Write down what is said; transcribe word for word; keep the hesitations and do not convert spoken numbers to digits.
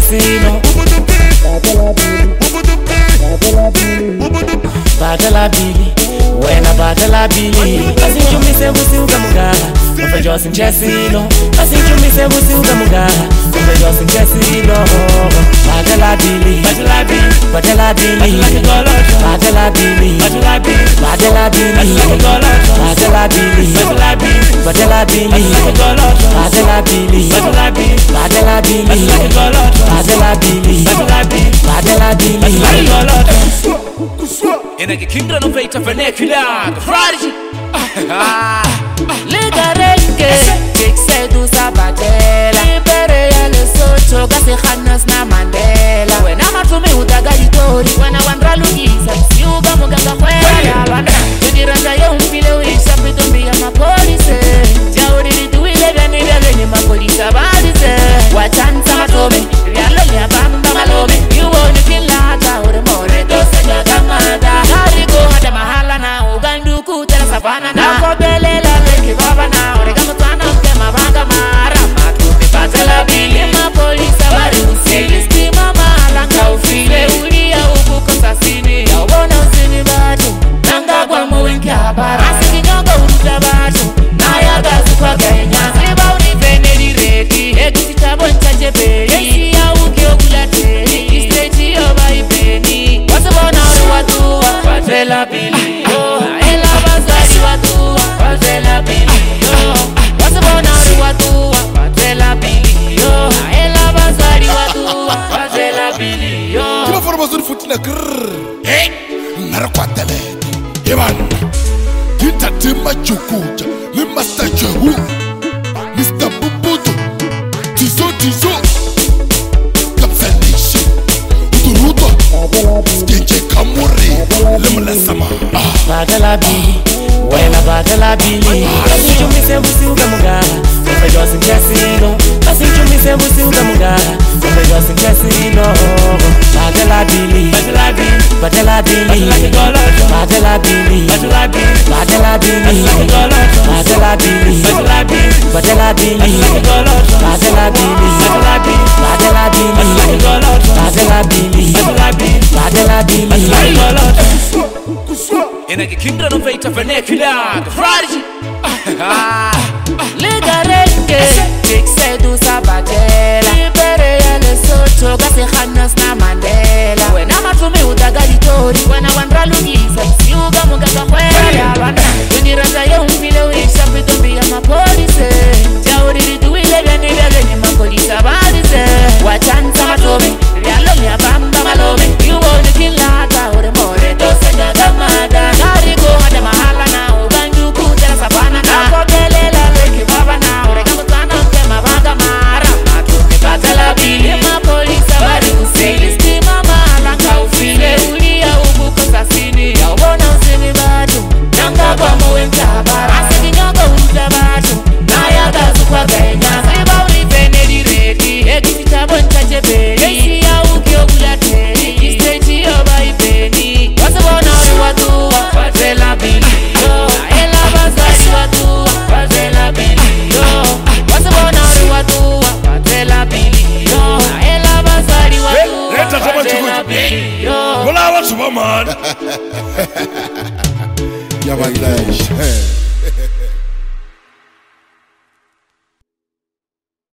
Chesino. Batela Billy, when I batela Billy. I think you miss a wusu gamugala, but for just in Chesino. I think you miss a wusu gamugala, but for just in Chesino. Batela Billy, Batela Billy, Batela Billy, Batela Billy, Batela Billy, Batela Billy, Batela Billy, Batela Billy, Batela Billy, Batela Billy, Batela Billy, Batela Billy, Batela Billy, Batela Billy, Batela in a kingdom of eight of vernacular, the prodigy. Ligareke, kek sedu sabatela. Libere ya lesocho, gase khanas na Mandela. Wena matumi utagari tori, wana wandra lugisa. Siuga muganga kwela wana. Jodi randa ya umpile uisha pitumbi ya mapolise. Jauri rituile vyani vya venye mapolisa balize. Wachanza matome, vyalo ya bamba malome. Yuoni kila taure more, dose jaga mada. Harigo hada mahala na uganduku tena sabana na. Nakobelela leki baba na orega mutana mtema banga mara. Matupi Batela Billy, mapolisa bari usili. Stima mahalanga ufile, ulia ubuko sasini. Ya ubona usini batu, nanga kwa mwenki habara. Asiki nyongo uruta batu, na ya gazi kwa Kenya. Sliba unifene direti, egisi chabo nchache peri. Yesi ya uki okulateri, istreti yoba ipeni. Wasabona uri watuwa, Batela Billy, oh. Ela bazari watuwa, Batela Billy, oh. Wasabona uri watuwa, Batela Billy, oh. Ela bazari watuwa, Batela Billy, oh. Kima forma zuri futila grrrr. Hey, narakwatele. Yeman, kita tima chukuja, le master chehu, Mister Bubutu, tizo tizo, kapsanishi, uturuto, skenje kamuri, le mulasama. Batela Billy, when I batela Billy. I think you miss a wusu gamugala, but for just in Chesino. I think you miss a wusu gamugala, but for just in Chesino. Batela Billy, Batela Billy, Batela Billy, Batela Billy, Batela Billy, Batela Billy, Batela Billy, Batela Billy, Batela Billy, Batela Billy, Batela Billy, Batela Billy, in a kingdom of eight of vernacular, the prodigy. Ligareke, kek sedu sabatela. Libere ya lesocho, gase khanas na Mandela. Wena matumi utagari tori, wana wandra lugisa. Siuga muganga kwela wana. Jodi randa ya umpile uisha pitumbi ya mapolise. Jauri rituile vyani vya venye mapolisa balize. Wachanza matome, vyalo ya bamba malome. Yuoni kila taure more, dose jaga mada. Harigo hada mahala na uganduku tena sabana na. Nakobelela leki baba na orega mutana mtema banga mara. Matupi Batela Billy, mapolisa bari usili. Stima mahalanga ufile, ulia ubuko sasini. Ya ubona usini batu, nanga kwa mwenki habara. Asiki nyongo uruta batu, na ya gazu kwa Kenya. Sliba unifene direti, egisi chabo nchache peri. Yesi ya uki okulateri, istreti yoba ipeni. Wasabona uri watuwa, Batela Billy, oh. Ela bazari watuwa, Batela Billy, oh. Wasabona uri watuwa, Batela Billy, oh. Ela bazari watuwa, Leta chama Batela Billy, oh. Wala wa Superman. Yabangladesh.